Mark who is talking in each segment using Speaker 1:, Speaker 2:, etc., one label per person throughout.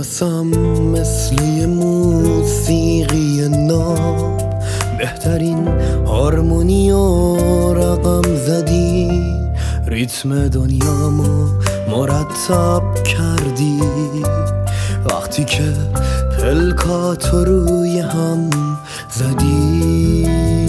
Speaker 1: واسم مثل یه موسیقی ناب، بهترین هارمونی و رقم زدی، ریتم دنیامو مرتب کردی. وقتی که پلکاتو روی هم زدی،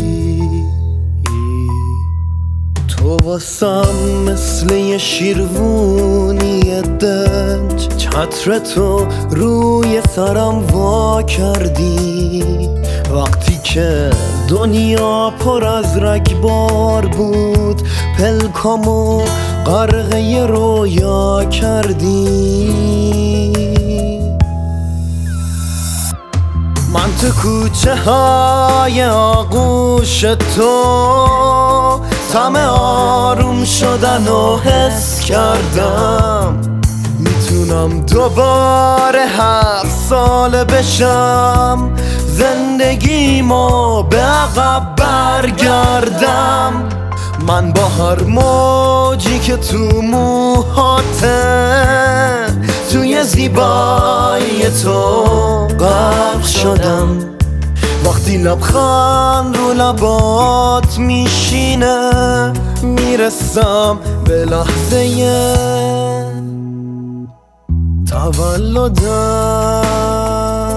Speaker 1: تو واسم مثل یه شیروونی دنج، چترتو روی سرم وا کردی. وقتی که دنیا پر از رگبار بود، پلکامو غرقه رویا کردی. من تو کوچه های آغوش تو طعم آروم شدن و حس کردم. میتونم دوباره 7 ساله بشم، زندگیمو به عقب برگردم. من با هر موجی که تو موهاته، توی زیبایی تو غرق شدم. وقتی لبخند رو لبات میشینه، میرسم به لحظه تولدم.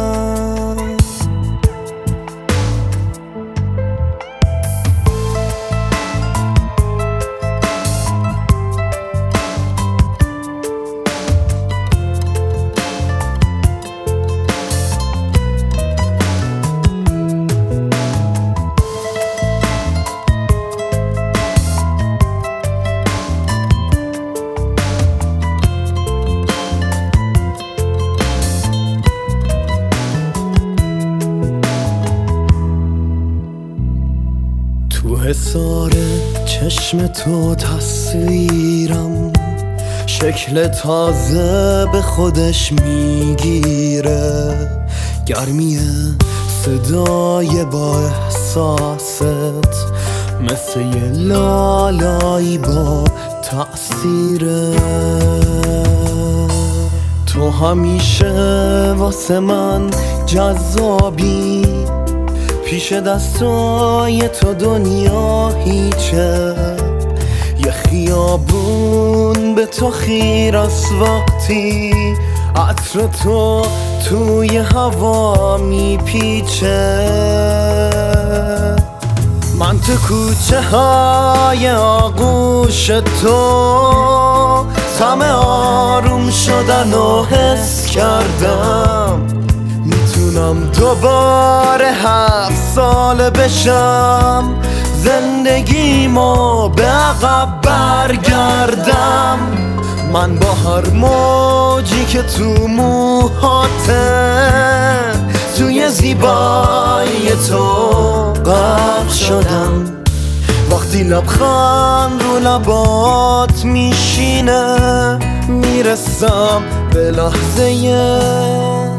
Speaker 1: تو حصار چشم تو تصویرم، شکل تازه به خودش میگیره. گرمی صدای با احساست، مثل یه لالایی با تأثیره. تو همیشه واسه من جذابی، پیش دستای تو دنیا هیچه. یه خیابون به تو خیر است وقتی عطر تو توی هوا میپیچه. من تو کوچه های آغوش تو طعم آروم شدن و حس کردم. میتونم دوباره 7 ساله بشم، زندگیمو به عقب برگردم. من با هر موجی که تو موهاته، توی زیبایی تو غرق شدم. وقتی لبخند رو لبات میشینه، میرسم به لحظه